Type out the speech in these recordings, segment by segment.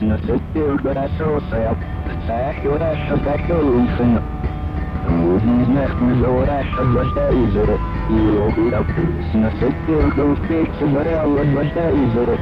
на сетке хорошо стоял, так и раша так и лысина. Мужик знаешь, мы же раша башта изора, и убирал, на сетке до успеха горел от башта изора.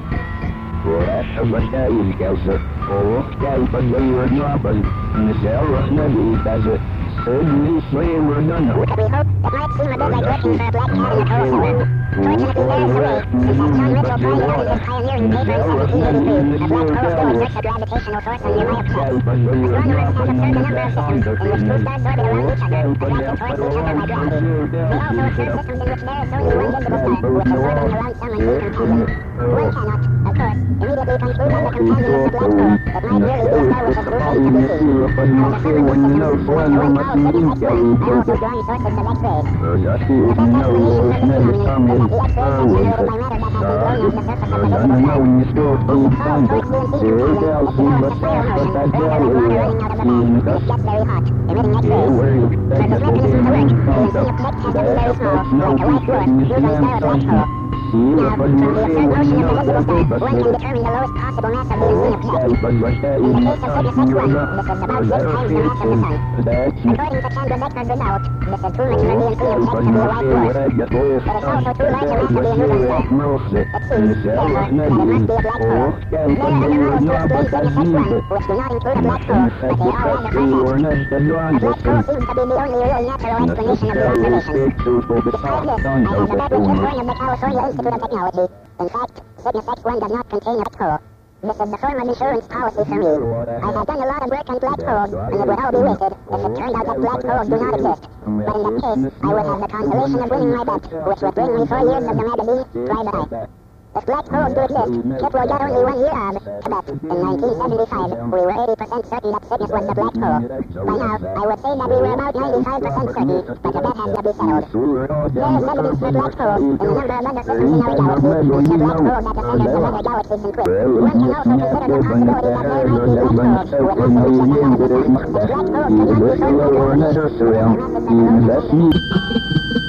Раша башта изгался, овощал под свою одноболь, насел на витаже. Садись своим рудоном. We hope it might seem a bit like looking for a black cat in a coal cellar. Fortunately, there is a way. In fact, John Mitchell pioneered this pioneering paper in 1783. A black hole still exerts a gravitational force on nearby objects. Astronomers have observed a number of systems in which two stars orbit around each other, attracted towards each other by gravity. They also observe systems in which there is only one visible star, which is orbiting around some unknown companion. One cannot, of course, immediately conclude that the companion is the black hole. It might really be a star which is too faint to be seen. However, some of the systems, like the one called Cygnus X1, are also drawing sources of X-rays. The best explanation for this phenomenon is that the X-rays are generated by matter that has been blowing off the surface of the visible star. When you fall towards the incision column, it develops a fire motion, or as if there was water running out of the vent. This gets very hot, emitting X-rays. For this mechanism to work, the incision object has to be very small, like a white dwarf, usually star a black hole. Now, from the observed motion of the visible star, one can determine the lowest possible mass of the unseen object. In the case of Cygnus X1, this is about 6 times the mass of the Sun. According to Chandrasekhar result, this is too much for the unseen object to be a white dwarf. It is also too large a mass to be a neutron star. It seems, therefore, that it must be a black hole. There are other models to explain Cygnus X1, which do not include a black hole, but they are rather far-fetched. A black hole seems to be the only really natural explanation of the observation. Despite this, I have the Beverly Kempthorne of the California Institute of Technology. In fact, Cygnus X1 does not contain a black hole. This is the form of insurance policy for me. I have done a lot of work on black holes, and it would all be wasted if it turned out that black holes do not exist. But in that case, I would have the consolation of winning my bet, which would bring me 4 years of the magazine Private Eye. If black holes do exist, Kepler got only 1 year of to bet. In 1975, we were 80% certain that Cygnus was the black hole. By now, I would say that we were about 95% certain, but the bet has to be settled. There is evidence for black holes in a number of other systems in our galaxy. The black holes that the centers of other galaxies encrypt. One can also consider the possibility that there might be black holes with massive ejections out of the sun. If black holes could not be further gravitational, the masses of the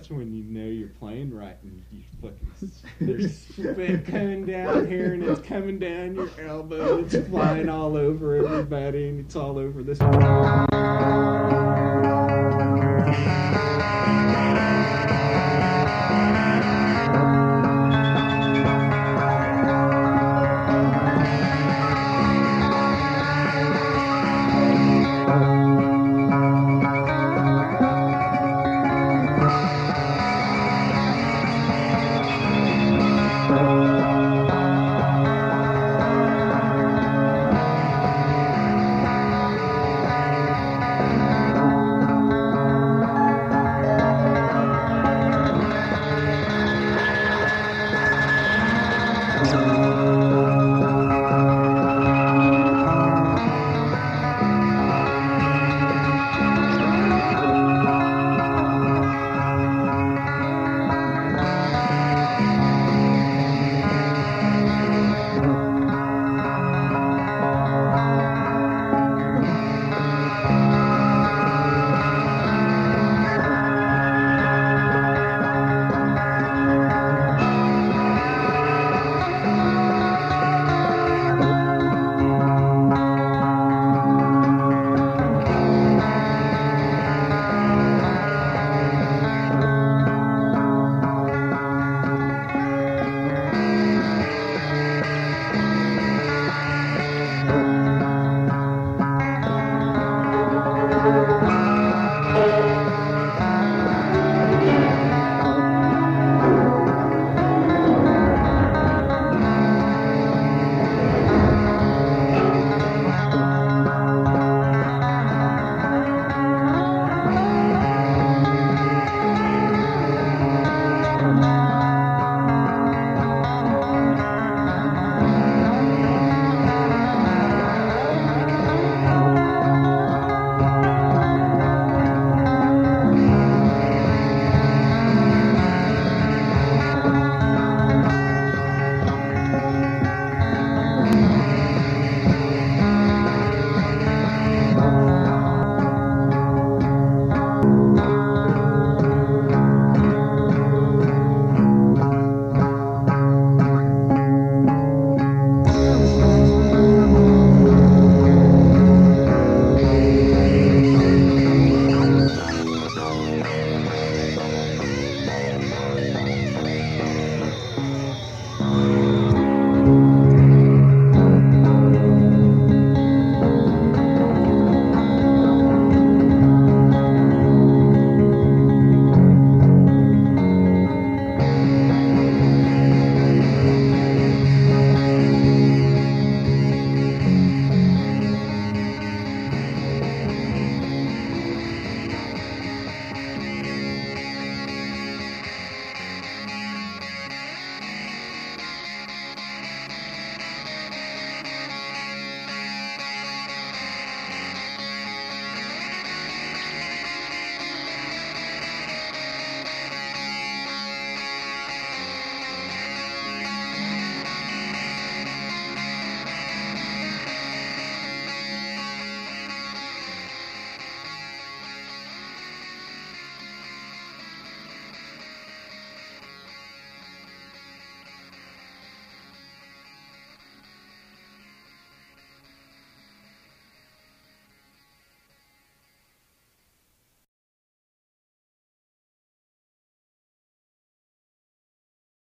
that's when you know you're playing right, and you fucking there's spit coming down here, and it's coming down your elbow, and it's flying all over everybody, and it's all over this.